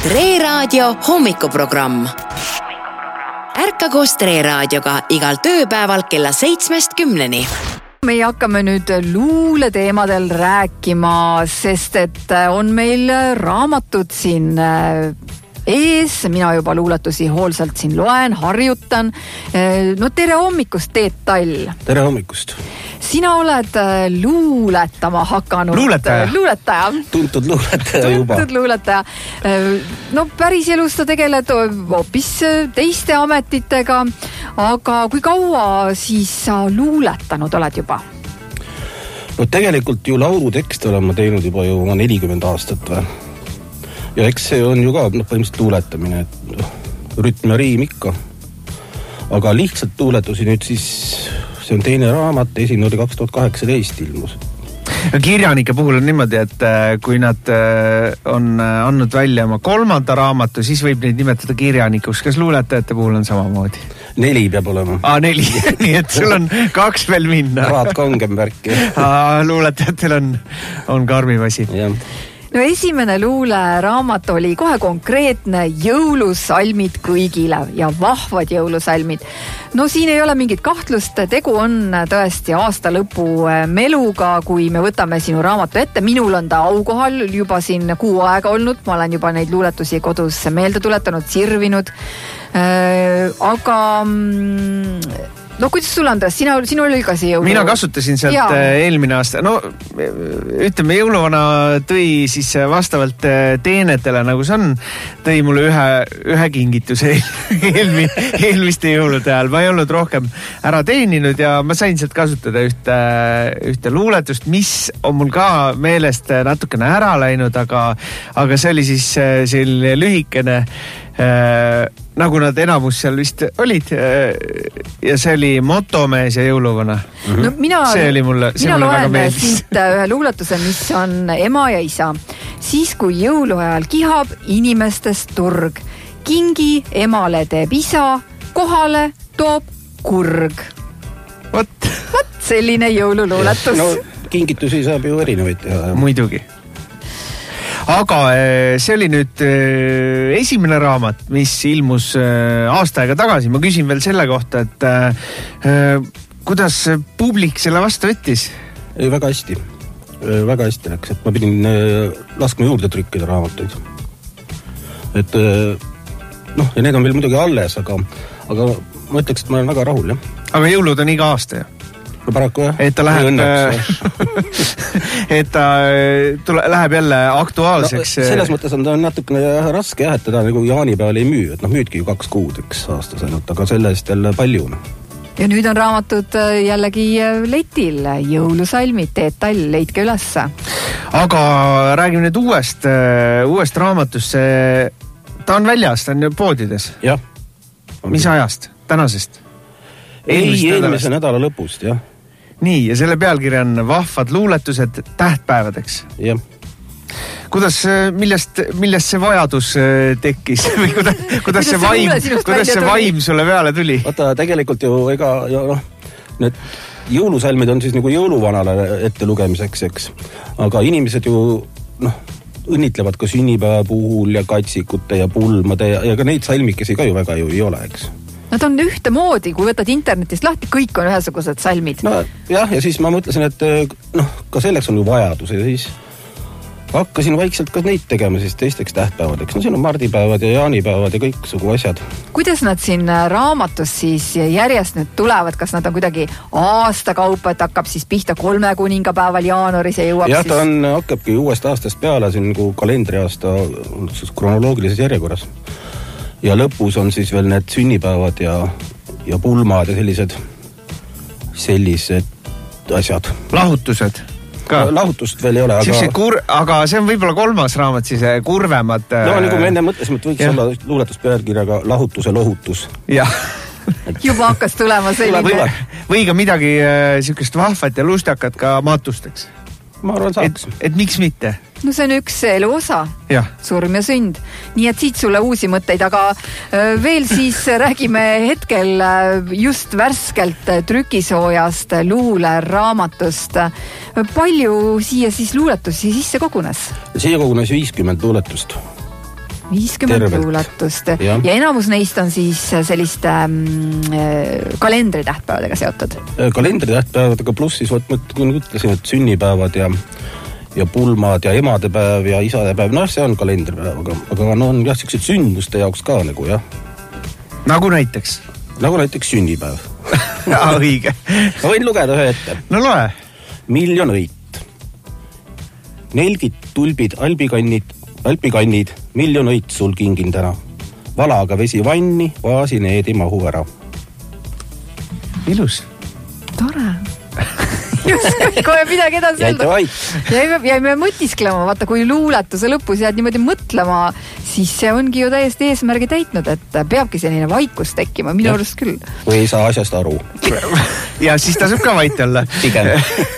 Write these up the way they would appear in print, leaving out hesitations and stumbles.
Tre Raadio hommikuprogramm. Ärka koos Tre Raadioga igal tööpäeval kella 7-10. Meie hakkame nüüd luule teemadel rääkima, sest et on meil raamatud siin ees. Mina juba luuletusi hoolsalt siin loen, harjutan. No tere hommikust, Teet Tall. Tere hommikust. Sina oled luuletama hakanud. Luuletaja. Tuntud luuletaja juba. Tuntud luuletaja. No päris elus sa tegeled hoopis teiste ametitega, aga kui kaua siis sa luuletanud oled juba? No tegelikult ju laulutekste olen ma teinud juba 40 aastat või. Ja eks see on ju ka põhimõtteliselt luuletamine, et rütm ja riim ikka. Aga lihtsalt luuletusi nüüd siis, see on teine raamat, esimene oli 2018 ilmus. Kirjanike puhul on niimoodi, et kui nad on andnud välja oma 3. raamatu, siis võib neid nimetada kirjanikuks. Kas luuletajate puhul on samamoodi? 4 peab olema. 4, nii et sul on 2 veel minna. Raad kangem värki. Luuletajatel on karmim asi. Jah. No esimene luuleraamat oli kohe konkreetne jõulusalmid kõigile ja vahvad jõulusalmid. No siin ei ole mingit kahtlust, tegu on tõesti aasta lõpu meluga, kui me võtame sinu raamatu ette. Minul on ta aukohal juba siin 6 aega olnud, ma olen juba neid luuletusi kodus meelde tuletanud, sirvinud. Aga no kuidas sul Andres, sinu oli ka see jõulu? Mina kasutasin sealt eelmine aasta. No ütleme, jõuluvana tõi siis vastavalt teenetele, nagu see on, tõi mulle ühe kingituse eelmiste jõulude ajal. Ma ei olnud rohkem ära teeninud ja ma sain sealt kasutada ühte luuletust, mis on mul ka meelest natukene ära läinud, aga see oli siis selline lühikene, nagu nad enamus seal vist olid, ja see oli Motomees ja jõuluvana. No mina loen siit ühe luuletuse, mis on ema ja isa. Siis kui jõuluajal kihab inimestest turg, kingi emale teeb isa, kohale toob kurg. Vot selline jõululuuletus. No kingitusi saab ju erinevaid teha. Muidugi. Aga see oli nüüd esimene raamat, mis ilmus aasta aega tagasi. Ma küsin veel selle kohta, et kuidas publik selle vastu võttis? Väga hästi. Väga hästi läks, et ma pidin laskma juurde trükkida raamatuid. Et ja need on veel muidugi alles, aga ma ütleks, et ma olen väga rahul, jah. Aga jõulud on iga aasta, jah? No paraku jah. Et ta läheb jälle aktuaalseks. No, selles mõttes on ta natukene raske jah, et teda nagu jaanipäeval ei müü, et müüdki ju 2 kuud üks aastas ainult, aga sellest jälle palju. Ja nüüd on raamatud jällegi letil, jõulusalmid, Teet Tall, leidke ülesse. Aga räägime nüüd uuest raamatust, ta on väljas, ta on poodides. Jah. Mis ajast? Tänasest? Eelmise nädala lõpust, jah. Nii, ja selle pealkirja on vahvad luuletused tähtpäevadeks. Jah. Millest see vajadus tekkis? Või kuidas see vaim sulle peale tuli? Vaata, tegelikult ju need jõulusalmid on siis nagu jõuluvanale ette lugemiseks, eks. Aga inimesed ju õnnitlevad ka sünnipäeva puhul ja katsikute ja pulmade ja ka neid salmikesi ka ju väga ju ei ole, eks. Nad on ühte moodi, kui võtad internetist lahti, kõik on ühesugused salmid. No jah, ja siis ma mõtlesin, et ka selleks on ju vajadus ja siis hakkasin vaikselt ka neid tegema siis teisteks tähtpäevadeks. No siin on mardipäevad ja jaanipäevad ja kõik sugu asjad. Kuidas nad siin raamatus siis järjest nüüd tulevad? Kas nad on kuidagi aastakaupa, et hakkab siis pihta 3 kuningapäeval jaanuaris ja jõuab jah, ta hakkabki uuest aastast peale siin nagu kalendriaasta kronoloogilises järjekorras. Ja lõpus on siis veel need sünnipäevad ja pulmad ja sellised asjad. Lahutused ka? Lahutust veel ei ole, aga see on võib-olla 3. raamat siis, kurvemad. No nagu me enne mõtlesime, et võiks olla luuletuspealkirjaga lahutuse lohutus. Jah. Juba hakkas tulema selline. Või ka midagi sihukest vahvat ja lustakat ka matusteks. Ma arvan saaks. Et miks mitte? No see on üks elu osa, surm ja sünd. Nii et siit sulle uusi mõtteid, aga veel siis räägime hetkel just värskelt trükisoojast luuleraamatust. Palju siia siis luuletusi sisse kogunes? Siia kogunes 50 luuletust. 50 luuletust ja enamus neist on siis selliste kalendritähtpäevadega seotud. Kalendritähtpäevadega pluss siis, kui nüüd ütlesin, et sünnipäevad ja pulmad ja emadepäev ja isadepäev, see on kalendripäev, aga on jah, sellised sündmuste jaoks ka nagu jah. Nagu näiteks sünnipäev. Õige. Ma võin lugeda ühe ette. No loe. 1 miljon õit. Nelgid, tulbid, alpikannid, 1 miljon õit sul kingin täna. Valaga vesi vanni, vaasi need ei mahu ära. Ilus. Tore. Just, kohe midagi edasi jäite vait. Jäime mõtisklema, vaata, kui luuletuse lõpus jääd niimoodi mõtlema, siis see ongi ju täiesti eesmärgi täitnud, et peabki selline vaikus tekkima, minu arust küll. Või ei saa asjast aru. Ja siis tasub ka vait olla. Pigem.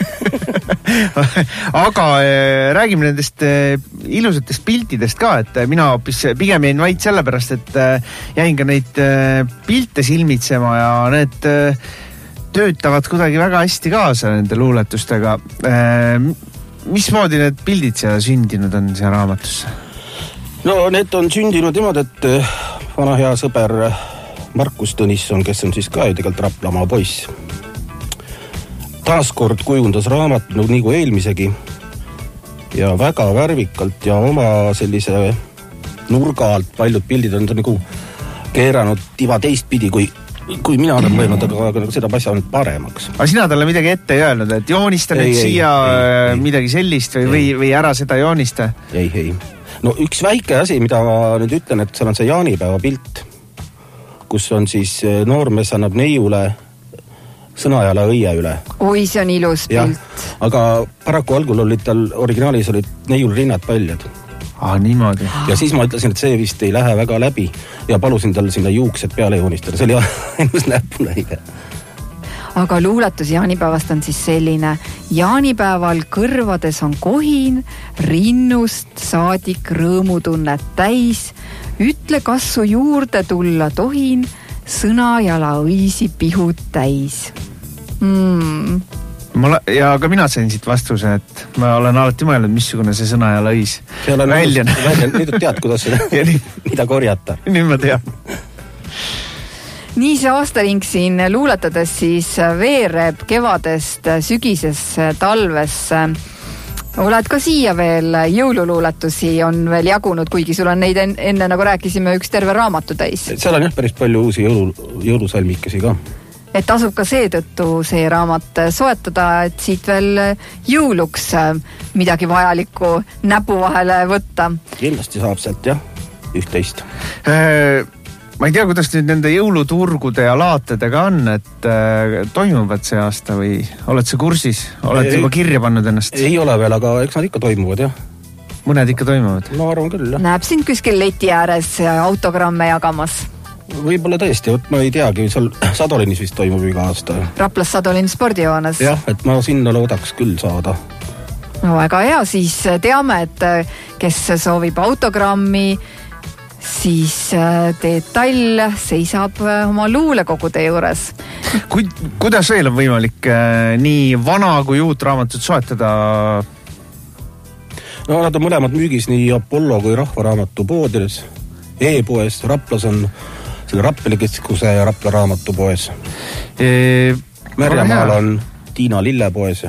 Aga räägime nendest ilusatest piltidest ka, et mina pigem jäin vait sellepärast, et jäin ka neid pilte silmitsema ja need töötavad kuidagi väga hästi kaasa nende luuletustega. Mismoodi need pildid seal sündinud on seal raamatusse? No need on sündinud niimoodi, et vana hea sõber Markus Tõnisson, kes on siis ka ju tegelikult Raplamaa poiss, taaskord kujundas raamat nagu eelmisegi ja väga värvikalt ja oma sellise nurga alt paljud pildid on ta nagu keeranud tiba teistpidi, kui mina olen mõelnud, aga seda pasja on paremaks. Aga sina talle midagi ette ei öelnud, et joonista nüüd siia midagi sellist või ära seda joonista? Ei. No üks väike asi, mida ma nüüd ütlen, et seal on see jaanipäeva pilt, kus on siis noormees annab neiule sõnajala õie üle. Oi, see on ilus pilt. Aga paraku algul olid tal originaalis olid neiul rinnad paljad. Niimoodi. Ja siis ma ütlesin, et see vist ei lähe väga läbi ja palusin tal sinna juuksed peale joonistada. See oli ainus näpunäige. Aga luuletus jaanipäevast on siis selline. Jaanipäeval kõrvades on kohin, rinnust saadik rõõmutunnet täis. Ütle, kas su juurde tulla tohin, sõnajala õisi pihud täis. Ja ka mina sain siit vastuse, et ma olen alati mõelnud, missugune see sõnajala õis välja. Nüüd tead, kuidas mida korjata. Nüüd ma tean. Nii see aastaring siin luuletades siis veereb kevadest sügisesse talvesse. Oled ka siia veel jõululuuletusi on veel jagunud, kuigi sul on neid enne, nagu rääkisime, üks terve raamatu täis. Seal on jah päris palju uusi jõulusalmikesi ka. Et tasub ka seetõttu see raamat soetada, et siit veel jõuluks midagi vajalikku näpu vahele võtta. Kindlasti saab sealt jah, üht-teist. Ma ei tea, kuidas nüüd nende jõuluturgude ja laatedega on, et toimuvad see aasta või oled sa kursis? Oled juba kirja pannud ennast? Ei ole veel, aga eks nad ikka toimuvad, jah. Mõned ikka toimuvad? Ma arvan küll, jah. Näeb sind kuskil leti ääres autogramme jagamas? Võib-olla tõesti, ma ei teagi, seal Sadolinis vist toimub iga aasta. Raplas Sadolin spordijoones. Jah, et ma sinna loodaks küll saada. No väga hea, siis teame, et kes soovib autogrammi, siis Detail seisab oma luulekogude juures. Kuidas veel on võimalik nii vana kui uut raamatut soetada? No nad on mõlemad müügis nii Apollo kui Rahvaraamatu poodides. E-poes, Raplas on selle Rappeli keskuse ja Rapla raamatupoes. Märjamaal on Tiina Lillepoes ja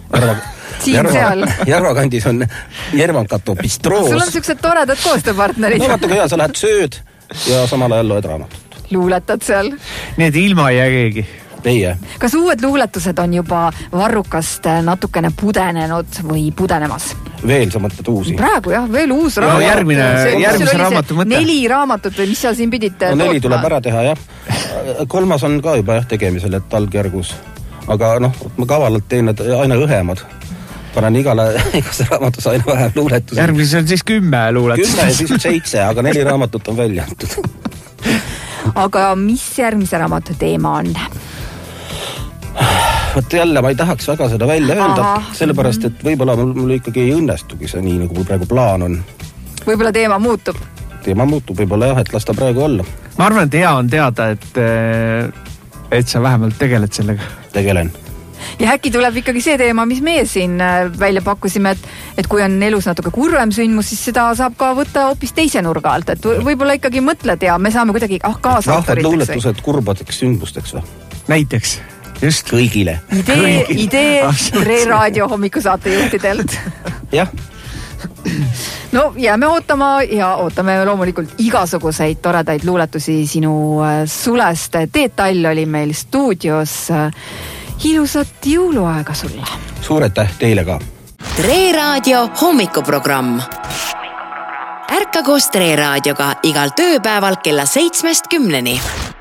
Järva kandis on Järvankato Bistroos. Sul on sellised toredad koostööpartnerid. No vaata, kui sa lähed sööd ja samal ajal loed raamatut. Luuletad seal. Nii, et ilma ei jää keegi. Teie. Kas uued luuletused on juba Varrukast natukene pudenenud või pudenemas? Veel sa mõtled uusi? Praegu jah, veel uus raamat. Järgmise raamatu mõte. 4 raamatut või mis seal siin pidite tootma? 4 tuleb ära teha, jah. 3 on ka juba tegemisel, et algjärgus. Aga ma kavalalt teen need aina õhemad. Panen igas raamatus aina vähem luuletusi. Järgmises on siis 10 luuletust. 10 ja siis 7, aga 4 raamatut on välja antud. Aga mis järgmise raamatu teema on? Võt jälle, ma ei tahaks väga seda välja öelda, sellepärast, et võib-olla mul ikkagi ei õnnestugi see nii, nagu praegu plaan on. Võib-olla teema muutub? Teema muutub võib-olla jah, et las ta praegu olla. Ma arvan, et hea on teada, et sa vähemalt tegeled sellega. Tegelen. Ja äkki tuleb ikkagi see teema, mis meie siin välja pakkusime, et kui on elus natuke kurvem sündmus, siis seda saab ka võtta hoopis teise nurga alt, et võib-olla ikkagi mõtled ja me saame kuidagi kaasa rahvad luuletused kurbadeks sündmusteks või? Näiteks, just. Kõigile. Idee Tre Raadio hommikusaate juhtidelt. Jah. No jääme ootama ja ootame loomulikult igasuguseid toredaid luuletusi sinu sulest. Teet Tall oli meil stuudios. Ilusat jõuluaega sulle. Suur aitäh teile ka. Tre Raadio hommikuprogramm. Ärka koos Tre Raadioga igal tööpäeval kella 7-10.